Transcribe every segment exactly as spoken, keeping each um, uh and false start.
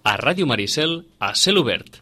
A Ràdio Maricel, a cel obert.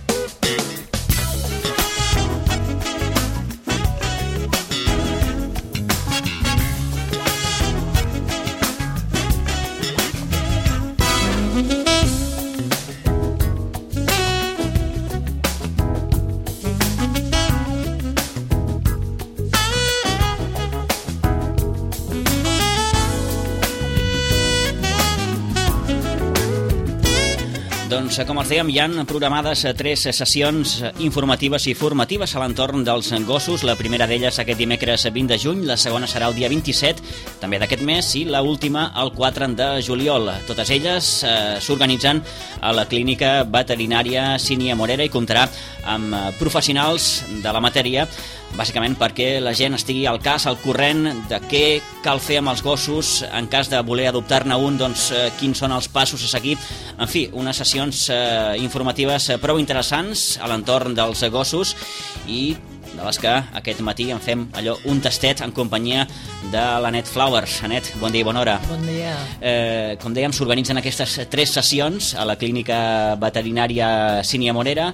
Doncs, com els dèiem, hi han programades tres sessions informatives i formatives a l'entorn dels gossos. La primera d'elles aquest dimecres vint de juny, la segona serà el dia vint-i-set, també d'aquest mes, i l'última el quatre de juliol. Totes elles eh, s'organitzen a la clínica veterinària Sínia Morera i comptarà amb professionals de la matèria, bàsicament perquè la gent estigui al cas, al corrent de què cal fer amb els gossos en cas de voler adoptar-ne un, doncs eh, quins són els passos a seguir. En fi, unes sessions eh, informatives eh, prou interessants a l'entorn dels gossos i de les que aquest matí en fem allò un tastet en companyia de l'Anet Flowers. Anet, bon dia i bona hora. Bon dia. Eh, com dèiem, s'organitzen aquestes tres sessions a la clínica veterinària Sínia Morera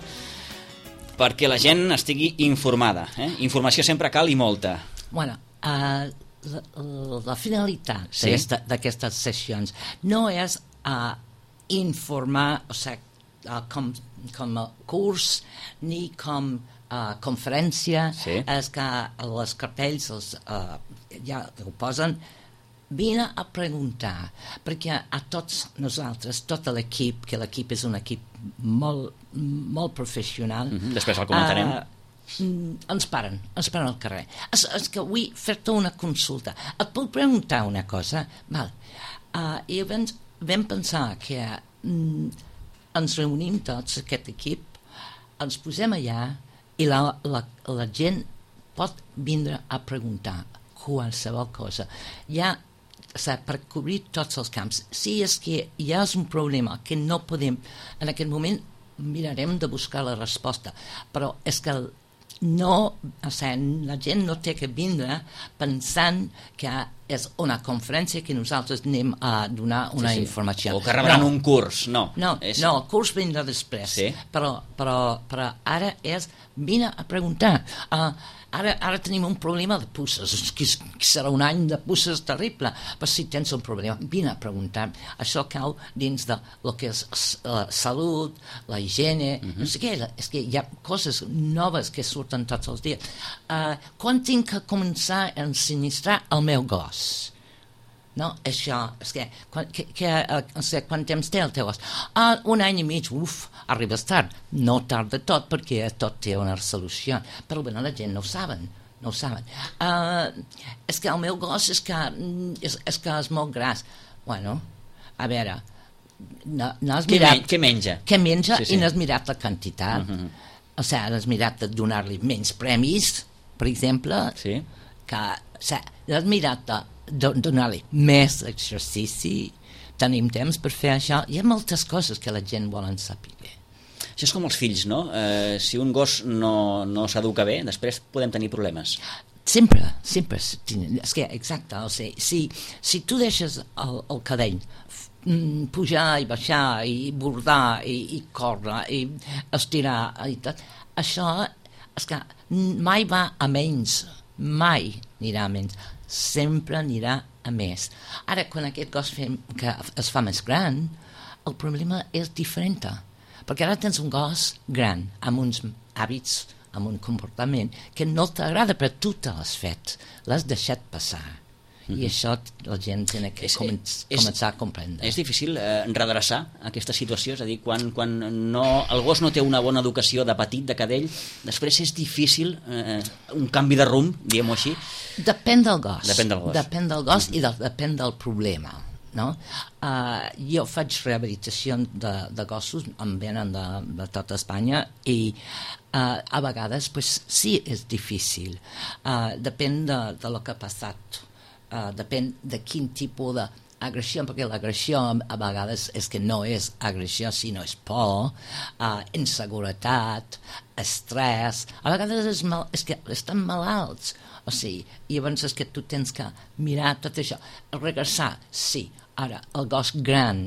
perquè la gent estigui informada. Eh? Informació sempre cal i molta. Bueno, uh, la, la finalitat sí? d'aquestes sessions no és uh, informar, o sigui, uh, com, com a curs ni com uh, conferència, sí? És que els cartells els, uh, ja ho posen, vine a preguntar, perquè a tots nosaltres, tot l'equip, que l'equip és un equip molt, molt professional. Mm-hmm. Després el comentarem. Uh, ens paren, ens paren al carrer. És, és que vull fer-te una consulta. Et puc preguntar una cosa? Val. Uh, I vam, vam pensar que mm, ens reunim tots, aquest equip, ens posem allà i la, la, la gent pot vindre a preguntar qualsevol cosa. Hi ha per cobrir tots els camps. Si és que hi ha un problema que no podem, en aquest moment mirarem de buscar la resposta, però és que no, o sigui, la gent no té que vindre pensant que és una conferència que nosaltres anem a donar una sí, sí. informació. O que rebran no. un curs, no. No, és... no, el curs vindrà després, sí? però, però, però ara és vine a preguntar. Uh, ara, ara tenim un problema de pusses, que, que serà un any de pusses terrible, però si tens un problema, vine a preguntar. Això cau dins de lo que és la salut, la higiene, uh-huh. no sé què, és que hi ha coses noves que surten tots els dies. Uh, quan tinc que començar a ensinistrar el meu gos? No, això, és que, quan, que, que, o sigui, quan temps té el teu gos? Ah, un any i mig, uf, arribes tard. No tard de tot, perquè tot té una solució. Però bueno, la gent no ho saben, no ho saben. Uh, és que el meu gos és que és, és que és molt gras. Bueno, a veure, no, no has què mirat... Men què menja? Què menja sí, sí. i no has mirat la quantitat. Uh-huh. O sigui, has mirat de donar-li menys premis, per exemple, sí. que, o sigui, has mirat de donar-li més exercici, tenim temps per fer això. Hi ha moltes coses que la gent volen saber. Això és com els fills, no? Eh, si un gos no, no s'educa bé, després podem tenir problemes. Sempre, sempre. És que, exacte, o sigui, si, si tu deixes el, el cadell pujar i baixar i bordar i, i córrer i estirar i tot, això és que mai va a menys, mai anirà a menys, sempre anirà a més. Ara, quan aquest gos fem, que es fa més gran, el problema és diferent, perquè ara tens un gos gran, amb uns hàbits, amb un comportament que no t'agrada, però tu te l'has fet, l'has deixat passar. Mm-hmm. I això la gent té que és, comen és, començar a comprendre. És difícil eh, redreçar aquesta situació? És a dir, quan, quan no, el gos no té una bona educació de petit, de cadell, després és difícil eh, un canvi de rumb, diguem-ho així? Depèn del gos. Depèn del gos. Depèn del gos mm-hmm. i de, depèn del problema. No? Uh, jo faig rehabilitació de, de gossos, em venen de, de tota Espanya i uh, a vegades pues, sí, és difícil. Uh, depèn de, de lo que ha passat. Uh, depèn de quin tipus d'agressió, perquè l'agressió a vegades és que no és agressió, sinó és por, uh, inseguretat, estrès, a vegades és, mal, és que estan malalts, o sigui, i llavors és que tu tens que mirar tot això, regressar, sí, ara el gos gran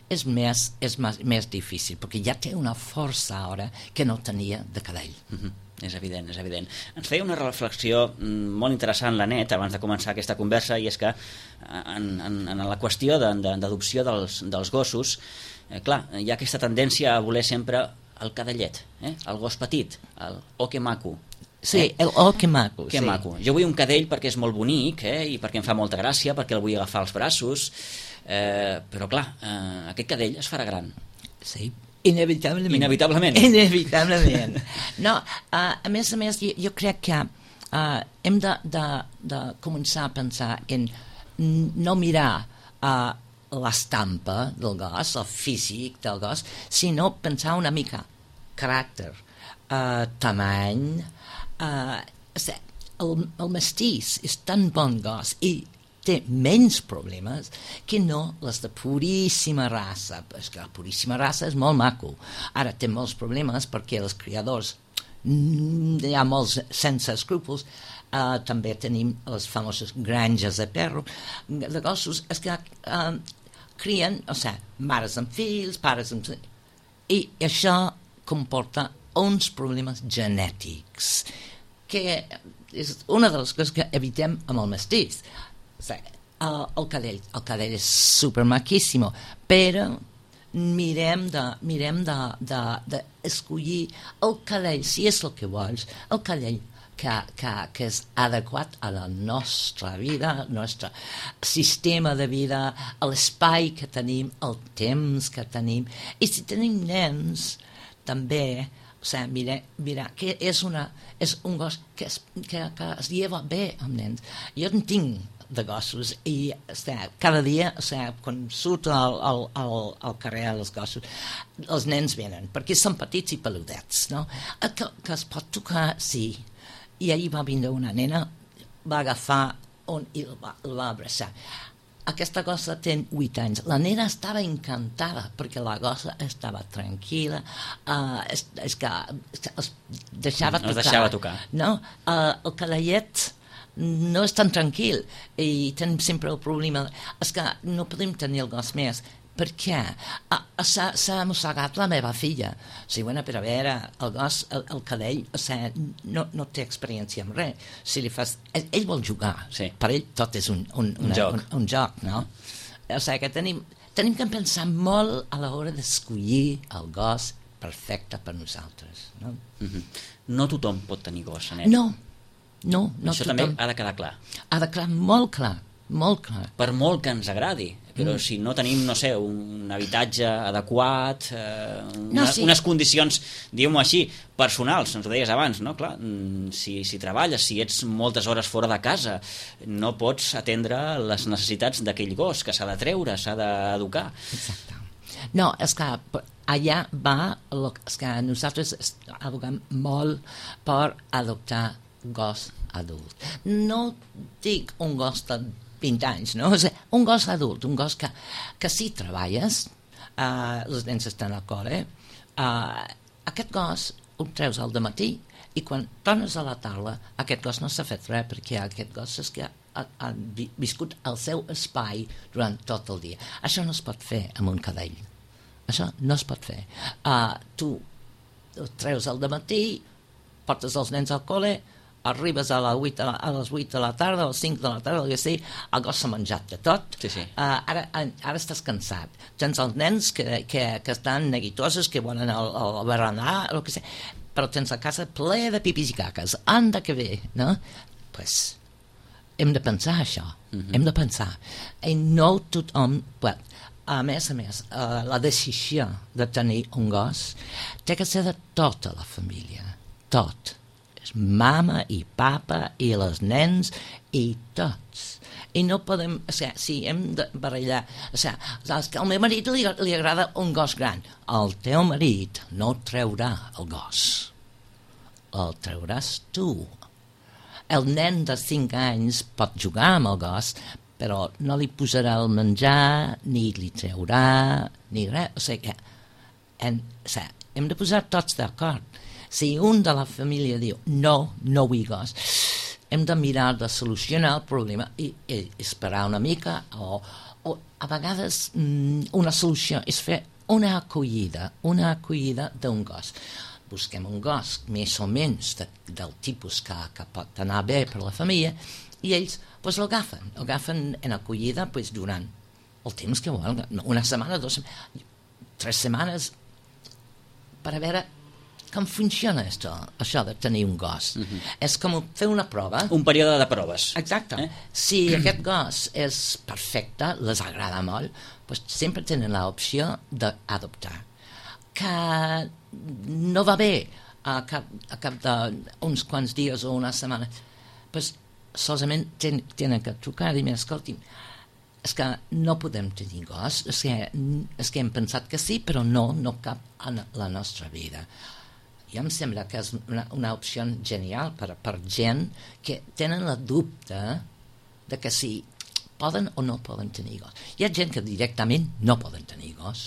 és més, és més, més difícil, perquè ja té una força ara que no tenia de cadell. Mm-hmm. És evident, és evident. Ens feia una reflexió molt interessant l'Anet abans de començar aquesta conversa, i és que en, en, en la qüestió d'adopció de, de, dels, dels gossos, eh, clar, hi ha aquesta tendència a voler sempre el cadellet, eh? El gos petit, el oh que maco. Sí, eh? el oh que maco. Que sí. maco. Jo vull un cadell perquè és molt bonic, eh? I perquè em fa molta gràcia, perquè el vull agafar als braços, eh, però clar, eh, aquest cadell es farà gran. Sí, inevitablement. Inevitablement. Inevitablement. No, uh, a més a més, jo, jo crec que uh, hem de, de, de començar a pensar en no mirar uh, l'estampa del gos, el físic del gos, sinó pensar una mica caràcter, uh, tamany, uh, el, el mestís és tan bon gos i té menys problemes que no les de puríssima raça. És que la puríssima raça és molt maco. Ara té molts problemes perquè els criadors, hi ha molts sense escrúpols, uh, també tenim les famoses granges de perro, de gossos, és que uh, crien, o sigui, mares amb fills, pares amb... I això comporta uns problemes genètics, que és una de les coses que evitem amb el mestís. O sigui, el, el cadell el cadell és supermaquíssimo, però mirem de mirem de, de, de escollir el cadell, si és el que vols, el cadell que, que, que és adequat a la nostra vida, al nostre sistema de vida, a l'espai que tenim, el temps que tenim. I si tenim nens, també, o sigui, mira, mira que és, una, és un gos que es, que, que es lleva bé amb nens. Jo en tinc de gossos i o sigui, cada dia, o sigui, quan surto al, al, al, al carrer als gossos, els nens venen perquè són petits i peludets, no? Que, que es pot tocar, sí. I ahir va vindre una nena, va agafar un, i el va, el va abraçar. Aquesta gossa té vuit anys. La nena estava encantada perquè la gossa estava tranquil·la, uh, és, és que es deixava tocar. Es deixava tocar. No? Uh, el cadellet no és tan tranquil i tenim sempre el problema, és que no podem tenir el gos més. Per què? Ah, s'ha mossegat la meva filla. O sigui, bueno, però a veure, el gos, el, el cadell, o sigui, no, no té experiència amb res. Si li fas... Ell, ell vol jugar. Sí. Per ell tot és un, un, una, un, joc. un, un joc, no? O sigui, que tenim, tenim que pensar molt a l'hora d'escollir el gos perfecte per nosaltres, no? Mm-hmm. No tothom pot tenir gos, Anet. No, no, no Això tothom. també ha de quedar clar. Ha de quedar molt clar, molt clar. Per molt que ens agradi, però mm. si no tenim, no sé, un habitatge adequat, eh, una, no, sí. unes condicions, diguem-ho així, personals, ens ho deies abans, no? Clar, si, si treballes, si ets moltes hores fora de casa, no pots atendre les necessitats d'aquell gos que s'ha de treure, s'ha d'educar. Exacte. No, és que allà va, és que nosaltres advoquem molt per adoptar gos adult. No dic un gos de vint anys, no? O sigui, un gos adult, un gos que, que si treballes, uh, les nens estan al cor, eh? Uh, aquest gos el treus al dematí i quan tornes a la tarda aquest gos no s'ha fet res perquè aquest gos és que ha, ha viscut el seu espai durant tot el dia. Això no es pot fer amb un cadell. Això no es pot fer. Uh, tu el treus al dematí, portes els nens al col·le, arribes a, la vuit, a les vuit de la tarda, a les cinc de la tarda, el que sigui, el gos s'ha menjat de tot. Sí, sí. Uh, ara, ara estàs cansat. Tens els nens que, que, que estan neguitosos, que volen el, el berenar, el que sigui, però tens la casa ple de pipis i caques. Anda que bé, no? Pues, hem de pensar això. Mm-hmm. Hem de pensar. I no tothom... Well, a més a més, uh, la decisió de tenir un gos té que ser de tota la família. Tot. Mama i papa i els nens i tots. I no podem, o sigui, si hem de barallar, o sigui, saps que al meu marit li, li agrada un gos gran. El teu marit no treurà el gos. El treuràs tu. El nen de cinc anys pot jugar amb el gos, però no li posarà el menjar, ni li treurà, ni res. O sigui, en, o sigui, hem de posar tots d'acord. Si un de la família diu no, no vull gos, hem de mirar de solucionar el problema i, i esperar una mica o, o a vegades una solució és fer una acollida, una acollida d'un gos. Busquem un gos més o menys de, del tipus que, que pot anar bé per la família i ells pues, l'agafen, l'agafen en acollida pues, durant el temps que volen, una setmana, dues setmanes, tres setmanes, per a veure com funciona això, això de tenir un gos. Uh-huh. És com fer una prova. Un període de proves. Exacte. Eh? Si aquest gos és perfecte, les agrada molt, doncs sempre tenen l'opció d'adoptar. Que no va bé a cap, a cap d'uns quants dies o una setmana, doncs solament ten, tenen que trucar i dir, escolti'm, és que no podem tenir gos, és que, és que hem pensat que sí, però no, no cap en la nostra vida. I em sembla que és una, una opció genial per, per gent que tenen la dubte de que si poden o no poden tenir gos. Hi ha gent que directament no poden tenir gos.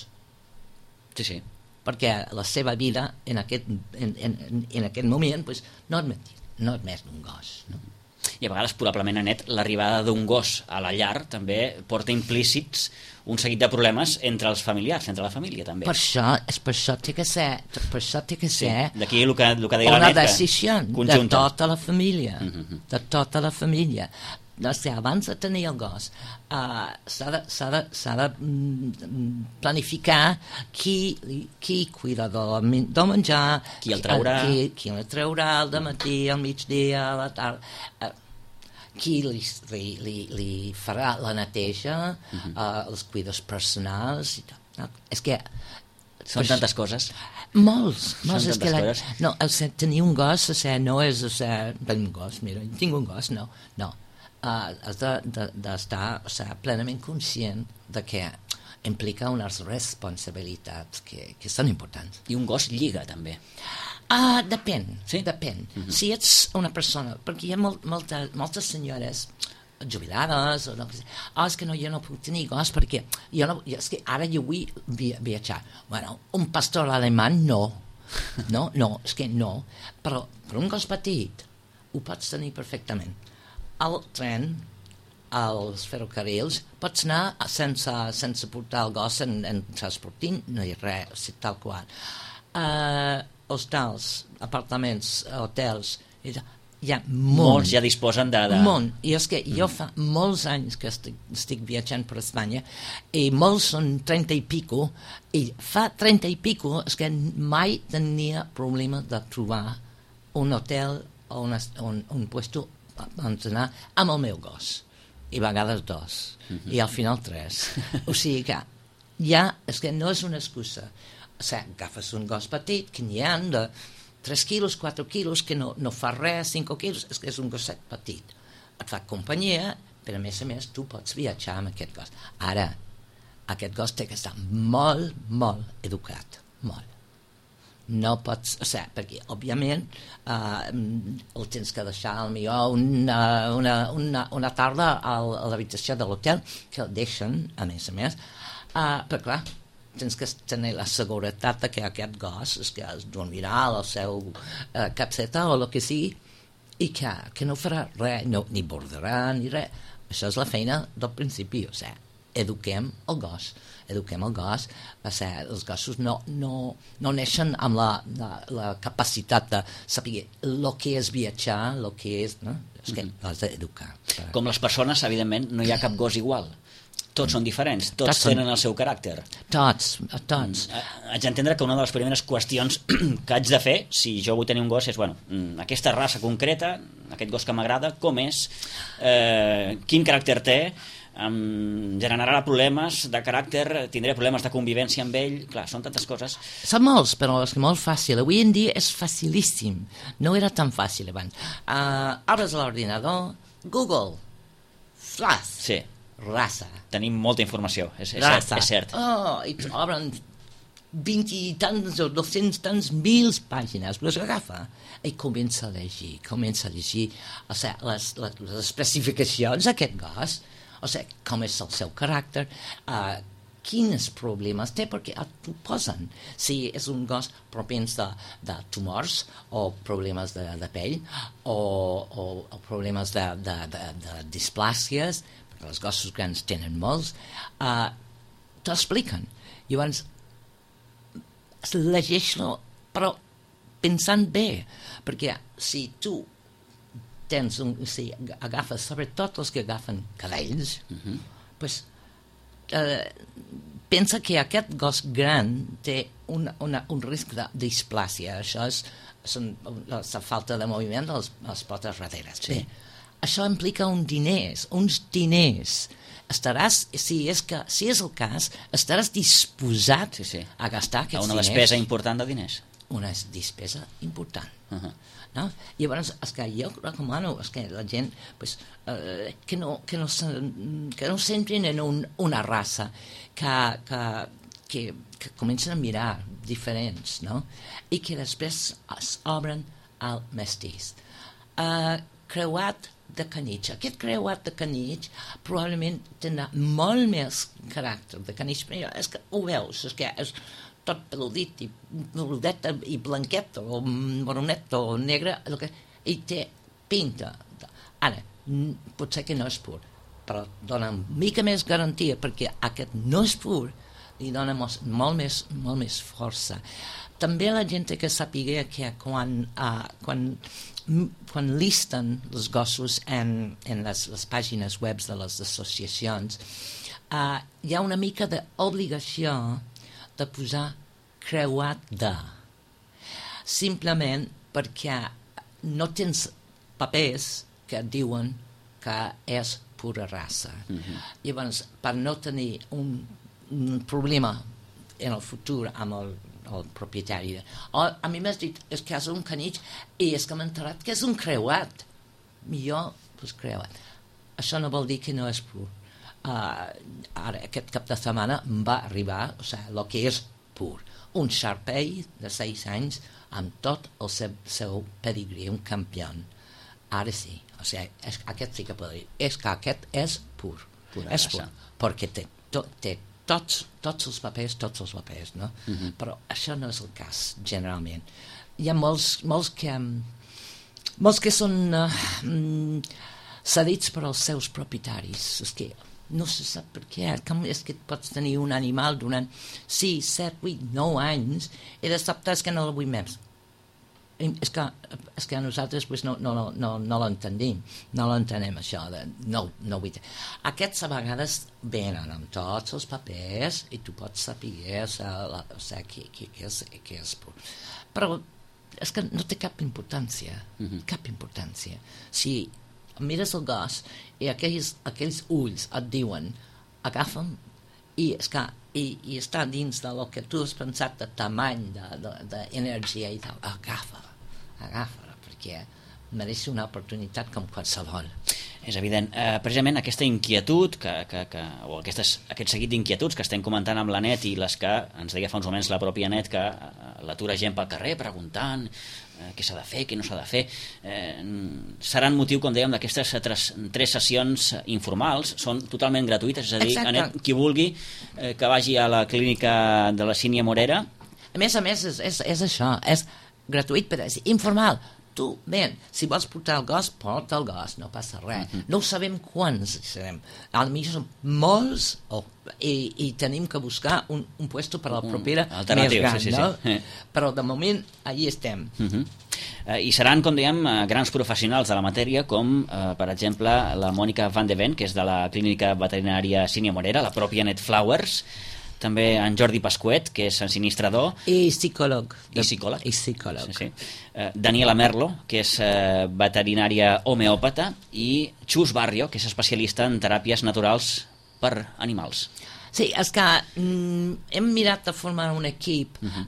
Sí, sí. Perquè la seva vida en aquest, en, en, en aquest moment pues, no admet, no admet un gos, no? I a vegades, probablement, Anet, l'arribada d'un gos a la llar també porta implícits un seguit de problemes entre els familiars, entre la família, també. Per això, és per això té que ser, per això té que ser sí, d'aquí el que, el que deia una l'Anet, decisió de tota la família, uh-huh. de tota la família. O sigui, abans de tenir el gos, uh, s'ha de, s'ha de, s'ha de mm, planificar qui, qui cuida del, del menjar, qui el traurà, qui, qui el traurà al dematí, al migdia, a la tarda... Uh, qui li, li, li, li farà la neteja, uh-huh. uh, els cuidos personals i tot. No? És que... Són tantes coses. Molts, molts. Són és que la, coses. no, el ser, tenir un gos, o sigui, no és, o sigui, tenir un gos, mira, tinc un gos, no, no. Uh, has d'estar de, de, o sigui, plenament conscient de que implica unes responsabilitats que, que són importants. I un gos lliga, també. Uh, depèn, sí? depèn. Uh-huh. Si ets una persona, perquè hi ha molt, molta, moltes senyores jubilades o no, oh, és que no, jo no puc tenir gos perquè jo no, és que ara jo vull via, viatjar. Bueno, un pastor alemany no, no, no, és que no, però per un gos petit ho pots tenir perfectament. Al tren, als ferrocarrils, pots anar sense, sense portar el gos en, en transportint, no hi ha res, tal qual. Uh, hostals, apartaments, hotels, hi ha molt. Molts ja disposen de... de... Molt. I és que jo fa molts anys que estic, estic viatjant per Espanya i molts són trenta i pico i fa trenta i pico és que mai tenia problema de trobar un hotel o una, un, un puesto on anar amb el meu gos. I a vegades dos. Uh-huh. I al final tres. O sigui que ja és que no és una excusa. O sigui, agafes un gos petit que n'hi ha de tres quilos, quatre quilos, que no, no fa res, cinc quilos, és que és un gosset petit. Et fa companyia, però a més a més tu pots viatjar amb aquest gos. Ara, aquest gos té que estar molt, molt educat, molt. No pots, o sigui, perquè òbviament uh, el tens que deixar al millor una, una, una, una tarda a l'habitació de l'hotel, que el deixen, a més a més, uh, però clar, tens que tenir la seguretat de que aquest gos és que es dormirà a la seu uh, capseta o el que sigui i que, que no farà res, no, ni bordarà ni res. Això és la feina del principi, o sigui, eduquem el gos, eduquem el gos, o sigui, els gossos no, no, no neixen amb la, la, la capacitat de saber el que és viatjar, el que és... No? És que mm-hmm. has d'educar. Com les persones, evidentment, no hi ha cap gos igual. Tots són diferents, tots, tots tenen el seu caràcter. Tots, tots. Haig d'entendre que una de les primeres qüestions que haig de fer, si jo vull tenir un gos, és, bueno, aquesta raça concreta, aquest gos que m'agrada, com és, eh, quin caràcter té, em generarà problemes de caràcter, tindré problemes de convivència amb ell, clar, són tantes coses. Són molts, però és molt fàcil. Avui en dia és facilíssim. No era tan fàcil abans. Uh, obres l'ordinador, Google, flash. Sí. Raça. Tenim molta informació, és, és cert. És cert. Oh, i obren vint i tants o dos-cents tants mil pàgines, però s'agafa i comença a llegir, comença a llegir o sigui, les, les, les especificacions d'aquest gos, o sigui, com és el seu caràcter, uh, quins problemes té, perquè t'ho posen. Si és un gos propens de, de tumors o problemes de, de pell o, o, o problemes de, de, de, de displàcies, perquè els gossos grans tenen molts, uh, t'ho expliquen. Llavors, llegeix-lo, però pensant bé, perquè si tu tens un, si agafes, sobretot els que agafen cadells, uh-huh. pues, eh, pensa que aquest gos gran té una, una, un risc de displàsia. Això és són, la falta de moviment de les, les potes darreres. Sí. Bé, això implica uns diners, uns diners. Estaràs, si és, que, si és el cas, estaràs disposat sí, sí. a gastar aquests diners. A una despesa diners, important de diners. Una despesa important. Uh-huh. No? I llavors, és que jo recomano és que la gent pues, eh, que, no, que, no se, que no s'entrin en un, una raça que, que, que, que comencen a mirar diferents, no? I que després es obren al mestís. Uh, creuat de canitx. Aquest creuat de canitx probablement tindrà molt més caràcter de canitx, però és que ho veus, és que és tot peludit i peludet i blanquet o marronet o negre que, i té pinta. Ara, potser que no és pur, però dona una mica més garantia perquè aquest no és pur li dona molt, molt, més, molt més força. També la gent té que saber que quan, uh, quan, quan listen els gossos en, en les, les pàgines web de les associacions uh, hi ha una mica d'obligació de posar creuat de simplement perquè no tens papers que diuen que és pura raça. Mm-hmm. Llavors, per no tenir un, un problema en el futur amb el, el propietari o, a mi m'has dit és que és un canitx i és que m'he enterat que és un creuat millor, doncs creuat. Això no vol dir que no és pur. Uh, ara aquest cap de setmana em va arribar o sigui, el que és pur un Sharpei de sis anys amb tot el seu, seu pedigrí, un campió. Ara sí, o sigui, és, aquest sí que pot dir és que aquest és pur, pura és pur perquè té, to, té tots, tots els papers tots els papers, no? Uh-huh. Però això no és el cas, generalment. Hi ha molts, molts que molts que són uh, cedits per als seus propietaris. És que no se sap per què. Com és que pots tenir un animal durant sis, set, vuit, nou anys i de sobte és que no el vull més. És que, és que a nosaltres pues, no, no, no, no l'entenem. No l'entenem, això. De, no, no vull... Aquests a vegades venen amb tots els papers i tu pots saber o sigui, què, què, què, és, què és... Però és que no té cap importància. Mm-hmm. Cap importància. Si mires el gos i aquells, aquells ulls et diuen agafa'm i, és que, i, i està dins de lo que tu has pensat de tamany d'energia i tal, agafa agafa perquè mereix una oportunitat com qualsevol. És evident. Eh, precisament aquesta inquietud que, que, que, o aquestes, aquest seguit d'inquietuds que estem comentant amb la Net i les que ens deia fa uns moments la pròpia Net que eh, l'atura gent pel carrer preguntant eh, què s'ha de fer, què no s'ha de fer eh, seran motiu, com dèiem, d'aquestes tres, tres sessions informals, són totalment gratuïtes, és a dir, Exacte. Anet, qui vulgui eh, que vagi a la clínica de la Sínia Morera. A més a més és, és, és això, és gratuït però és informal. Tu, ben, si vols portar el gos, porta el gos, no passa res. Uh-huh. No sabem quants serem. A mi són molts oh, i, i tenim que buscar un, un puesto per a la propera més gran, sí, sí, no? Sí. Però de moment allí estem. Uh-huh. eh, I seran, com dèiem, grans professionals de la matèria, com, eh, per exemple, la Mònica Van de Ven, que és de la clínica veterinària Sínia Morera, la pròpia Net Flowers, també en Jordi Pasquet, que és ensinistrador i psicòleg i psicòleg, i psicòleg. Sí, sí. Eh, Daniela Merlo, que és eh, veterinària homeòpata, i Xus Barrio, que és especialista en teràpies naturals per animals. Sí, és que mm, hem mirat de formar un equip uh-huh.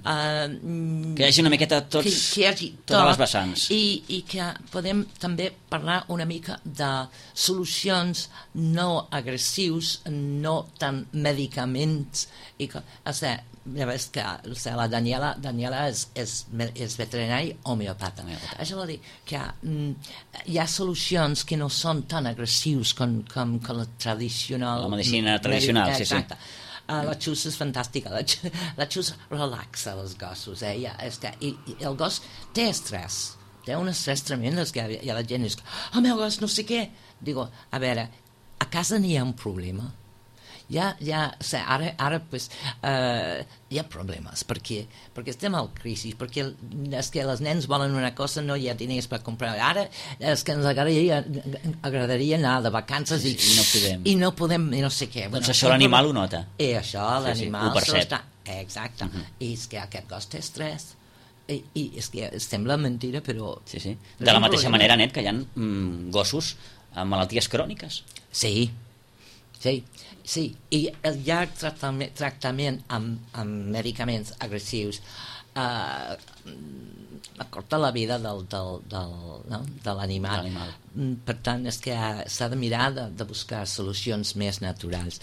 uh, que hi hagi una miqueta tots, que, que hi hagi totes tot, les vessants i, i que podem també parlar una mica de solucions no agressius, no tan medicaments i que, o sigui, ja veus que o sigui, la Daniela, Daniela és, és, és veterinari homeopata. homeopata això vol dir que mm, hi ha solucions que no són tan agressius com, com, com la tradicional la medicina tradicional, medi- sí, sí. Uh, la Xus és fantàstica, la, la Xus relaxa els gossos, eh? Ja, és que, i, i el gos té estrès, té un estrès tremend, és que hi ha la gent és que, oh meu gos, no sé què, digo, a veure, a casa n'hi ha un problema. Ja, ja, o sigui, ara, ara pues, uh, hi ha problemes, perquè, perquè estem al crisi, perquè és que els nens volen una cosa, no hi ha diners per comprar. Ara és que ens agradaria, agradaria anar de vacances i, sí, i no podem. I no podem, i no sé què. Doncs bueno, això l'animal ho nota. I això, l'animal... Sí, sí, ho percep. Està... Exacte. Uh-huh. I és que aquest gos té estrès. I, i és que sembla mentira, però... Sí, sí. De la mateixa manera, net, que hi ha mm, gossos amb malalties cròniques. Sí, sí, sí. I el llarg tractament, tractament amb, amb medicaments agressius eh, acorta la vida del, del, del, no? de l'animal. Per tant, és que s'ha de mirar de, de buscar solucions més naturals.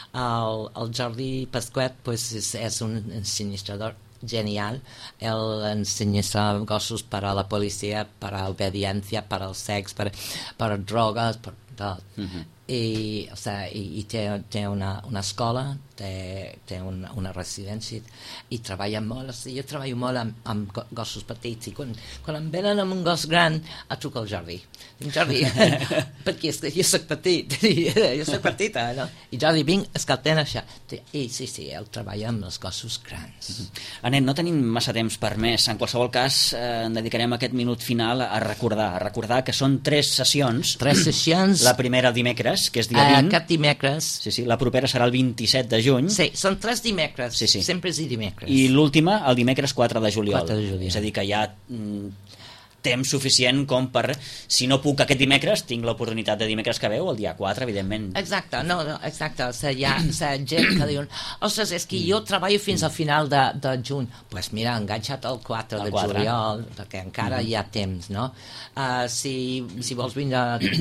El, el Jordi Pasquet pues, és, és un ensinistrador genial. Él enseña gossos para la policía, para obediencia, para el sex, para, para drogas, per tot. Uh-huh. I, o sea, i, i té, té una, una escola, té, té una, una residència i treballa molt. O sigui, jo treballo molt amb, amb gossos petits i quan, quan em venen amb un gos gran a trucar al Jordi. Dic, Jordi, perquè és que jo soc petit, jo soc petita, no? I Jordi, vinc, és que el tenen això. I sí, sí, ell treballa amb els gossos grans. Uh-huh. Anet, no tenim massa temps per més. En qualsevol cas, eh, en dedicarem aquest minut final a recordar, a recordar que són tres sessions. Tres sessions. La primera el dimecres, que és dia vint. Aquest dimecres. Sí, sí, la propera serà el vint-i-set de juny. Sí, són tres dimecres, sí, sí. Sempre és dimecres. I l'última, el dimecres quatre de juliol. quatre de juliol. És a dir, que hi ha mm, temps suficient com per, si no puc aquest dimecres, tinc l'oportunitat de dimecres que veu, el dia quatre, evidentment. Exacte, no, no exacte. O sigui, hi ha, o sigui, gent que diuen, ostres, és que jo treballo fins al final de, de juny. Doncs pues mira, enganxa't el quatre el de quatre. juliol, perquè encara mm-hmm. hi ha temps, no? Uh, si, si vols vindre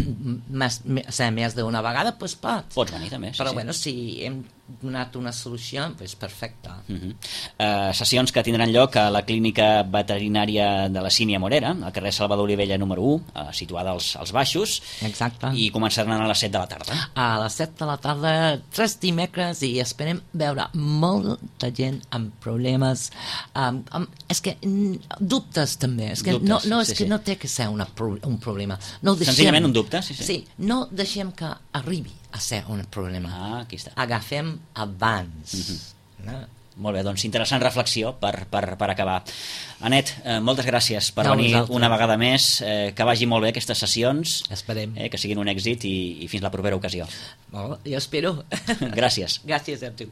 més, més, més d'una vegada, doncs pues pots. Pots venir també, sí, Però sí. bueno, si hem donat una solució, doncs pues perfecte. Uh-huh. uh, sessions que tindran lloc a la clínica veterinària de la Sínia Morera, al carrer Salvador Olivella número u, uh, situada als, als baixos. Exacte. I començaran a les set de la tarda. A les set de la tarda, tres dimecres, i esperem veure molta gent amb problemes, amb, amb, és que mm, dubtes també, és que dubtes, no, no, és sí, que sí. no té que ser una, un problema. No deixem, senzillament un dubte, sí, sí. Sí, no deixem que arribi a ser un problema. Ah, aquí està. Agafem abans. Uh-huh. No? Molt bé, doncs interessant reflexió per, per, per acabar. Anet, eh, moltes gràcies per no, venir vosaltres. Una vegada més, eh, que vagi molt bé aquestes sessions. Esperem. Eh, que siguin un èxit i, i fins la propera ocasió. Oh, jo espero. Gràcies. Gràcies a tu.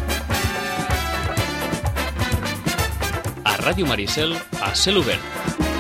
Ràdio Maricel a cel obert.